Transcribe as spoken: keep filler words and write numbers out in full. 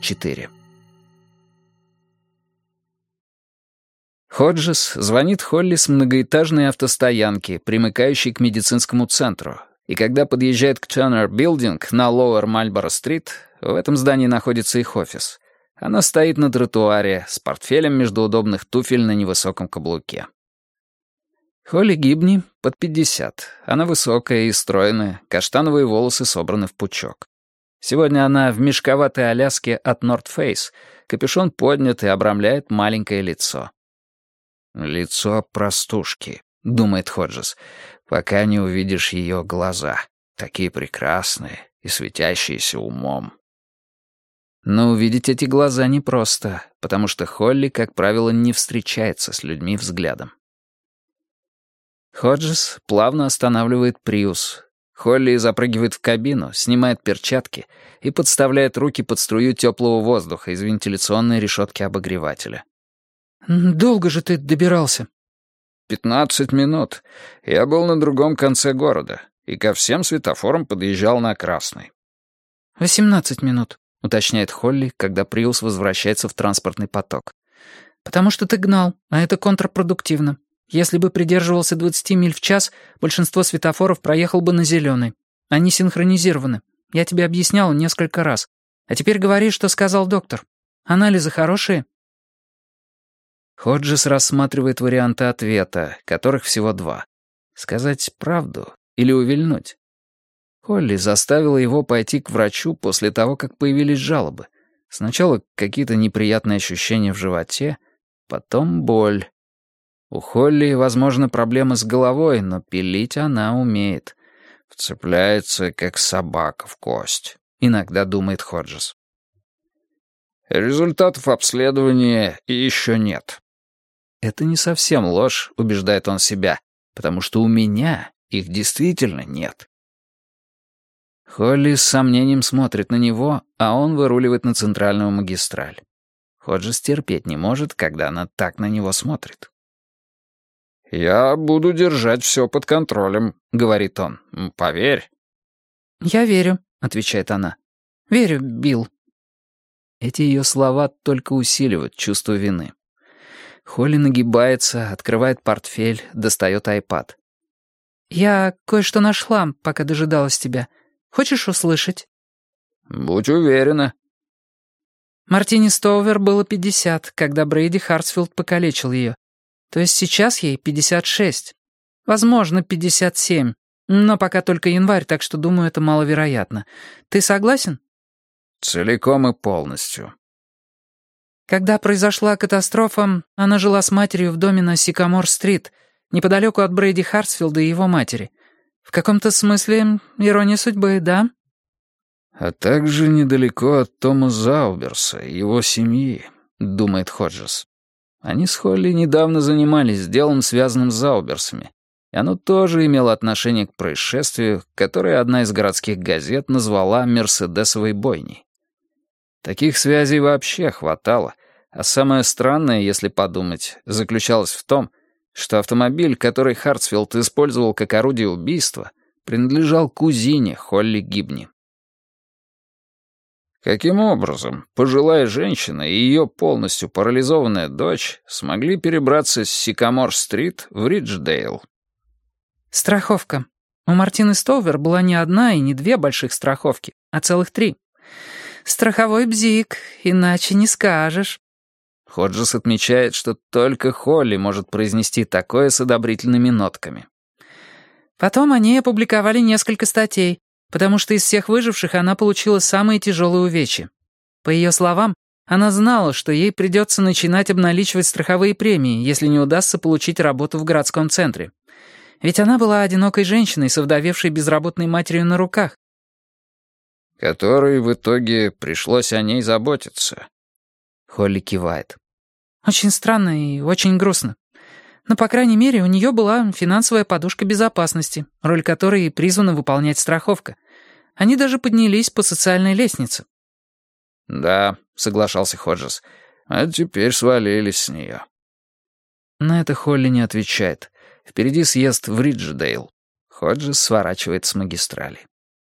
четыре. Ходжес звонит Холли с многоэтажной автостоянки, примыкающей к медицинскому центру, и когда подъезжает к Turner Building на Lower Marlboro-стрит, в этом здании находится их офис. Она стоит на тротуаре с портфелем между удобных туфель на невысоком каблуке. Холли Гибни под пятьдесят. Она высокая и стройная, каштановые волосы собраны в пучок. Сегодня она в мешковатой Аляске от North Face, капюшон поднят и обрамляет маленькое лицо. «Лицо простушки», — думает Ходжес, «пока не увидишь ее глаза, такие прекрасные и светящиеся умом». Но увидеть эти глаза непросто, потому что Холли, как правило, не встречается с людьми взглядом. Ходжес плавно останавливает Приус. Холли запрыгивает в кабину, снимает перчатки и подставляет руки под струю теплого воздуха из вентиляционной решетки обогревателя. «Долго же ты добирался?» «Пятнадцать минут. Я был на другом конце города и ко всем светофорам подъезжал на красный». «Восемнадцать минут», — уточняет Холли, когда Приус возвращается в транспортный поток. «Потому что ты гнал, а это контрпродуктивно. Если бы придерживался двадцати миль в час, большинство светофоров проехал бы на зеленый. Они синхронизированы. Я тебе объяснял несколько раз. А теперь говори, что сказал доктор. Анализы хорошие?» Ходжес рассматривает варианты ответа, которых всего два. Сказать правду или увильнуть? Холли заставила его пойти к врачу после того, как появились жалобы. Сначала какие-то неприятные ощущения в животе, потом боль. У Холли, возможно, проблемы с головой, но пилить она умеет. Вцепляется, как собака в кость, иногда думает Ходжес. Результатов обследования еще нет. Это не совсем ложь, убеждает он себя, потому что у меня их действительно нет. Холли с сомнением смотрит на него, а он выруливает на центральную магистраль. Ходжес терпеть не может, когда она так на него смотрит. «Я буду держать все под контролем», — говорит он. «Поверь». «Я верю», — отвечает она. «Верю, Билл». Эти ее слова только усиливают чувство вины. Холли нагибается, открывает портфель, достает айпад. «Я кое-что нашла, пока дожидалась тебя. Хочешь услышать?» «Будь уверена». Мартини Стоувер было пятьдесят, когда Брейди Хартсфилд покалечил ее. То есть сейчас ей пятьдесят шесть. Возможно, пятьдесят семь. Но пока только январь, так что, думаю, это маловероятно. Ты согласен? Целиком и полностью. Когда произошла катастрофа, она жила с матерью в доме на Сикамор-стрит, неподалеку от Брейди Хартсфилда и его матери. В каком-то смысле ирония судьбы, да? А также недалеко от Тома Зауберса и его семьи, думает Ходжес. Они с Холли недавно занимались делом, связанным с Зауберсами, и оно тоже имело отношение к происшествию, которое одна из городских газет назвала «Мерседесовой бойней». Таких связей вообще хватало, а самое странное, если подумать, заключалось в том, что автомобиль, который Хартсфилд использовал как орудие убийства, принадлежал кузине Холли Гибни. Каким образом пожилая женщина и ее полностью парализованная дочь смогли перебраться с Сикамор-стрит в Ридждейл? Страховка. У Мартины Стоувер была не одна и не две больших страховки, а целых три. Страховой бзик, иначе не скажешь. Ходжес отмечает, что только Холли может произнести такое с одобрительными нотками. Потом они опубликовали несколько статей, потому что из всех выживших она получила самые тяжелые увечья. По ее словам, она знала, что ей придется начинать обналичивать страховые премии, если не удастся получить работу в городском центре. Ведь она была одинокой женщиной, совдовевшей безработной матерью на руках. Которой в итоге пришлось о ней заботиться. Холли кивает. Очень странно и очень грустно. Но, по крайней мере, у нее была финансовая подушка безопасности, роль которой и призвана выполнять страховка. Они даже поднялись по социальной лестнице. «Да», — соглашался Ходжес, — «а теперь свалились с нее». На это Холли не отвечает. Впереди съезд в Ридждейл. Ходжес сворачивает с магистрали.